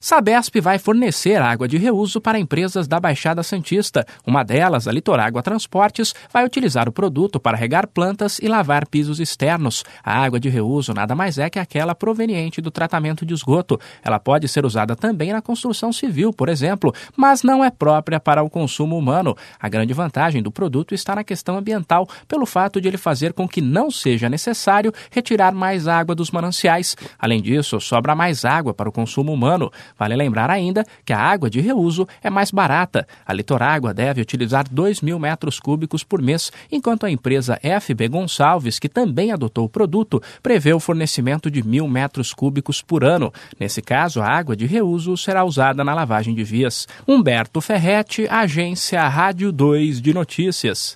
Sabesp vai fornecer água de reuso para empresas da Baixada Santista. Uma delas, a Litorágua Transportes, vai utilizar o produto para regar plantas e lavar pisos externos. A água de reuso nada mais é que aquela proveniente do tratamento de esgoto. Ela pode ser usada também na construção civil, por exemplo, mas não é própria para o consumo humano. A grande vantagem do produto está na questão ambiental, pelo fato de ele fazer com que não seja necessário retirar mais água dos mananciais. Além disso, sobra mais água para o consumo humano. Vale lembrar ainda que a água de reuso é mais barata. A Litorágua deve utilizar 2.000 metros cúbicos por mês, enquanto a empresa FB Gonçalves, que também adotou o produto, prevê o fornecimento de 1.000 metros cúbicos por ano. Nesse caso, a água de reuso será usada na lavagem de vias. Humberto Ferretti, Agência Rádio 2 de Notícias.